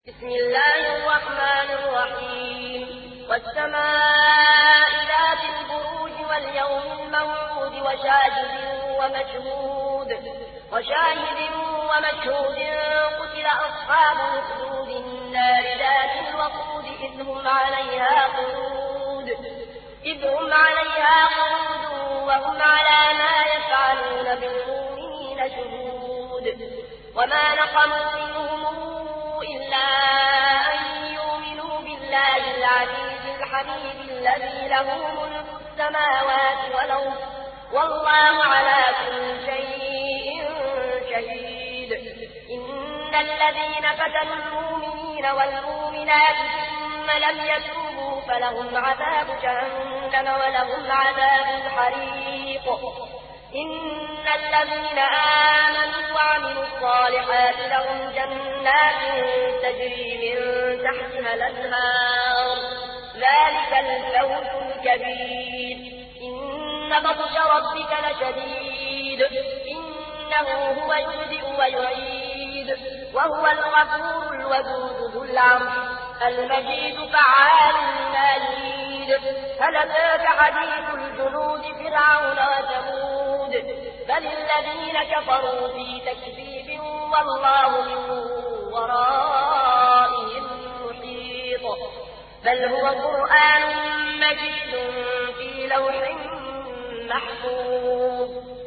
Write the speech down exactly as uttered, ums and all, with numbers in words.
بسم الله الرحمن الرحيم والسماء ذات البروج واليوم الموعود وشاهد ومشهود وشاهد ومشهود قتل أصحاب الأخدود النار ذات الوقود إذ هم عليها قعود إذ هم عليها قعود وهم على ما يفعلون بالمؤمنين شهود وما نقموا منهم إلا أن يؤمنوا بالله العزيز الحميد الذي له ملك السماوات والأرض والله على كل شيء شهيد. إن الذين فتنوا المؤمنين والمؤمنات ثم لم يتوبوا فلهم عذاب جهنم ولهم عذاب الحريق. إن الذين آمنوا وعملوا الصالحات لهم جنات تجري من تحتها الأنهار ذلك الفوز الكبير. إن بطش ربك لشديد إنه هو يبدئ ويعيد وهو الغفور الودود ذو العرش المجيد فعال لما يريد. هل أتاك حديث الجنود فرعون وثمود بل الذين كفروا في تكذيب والله من ورائهم محيط. بل هو قرآن مجيد في لوح محفوظ.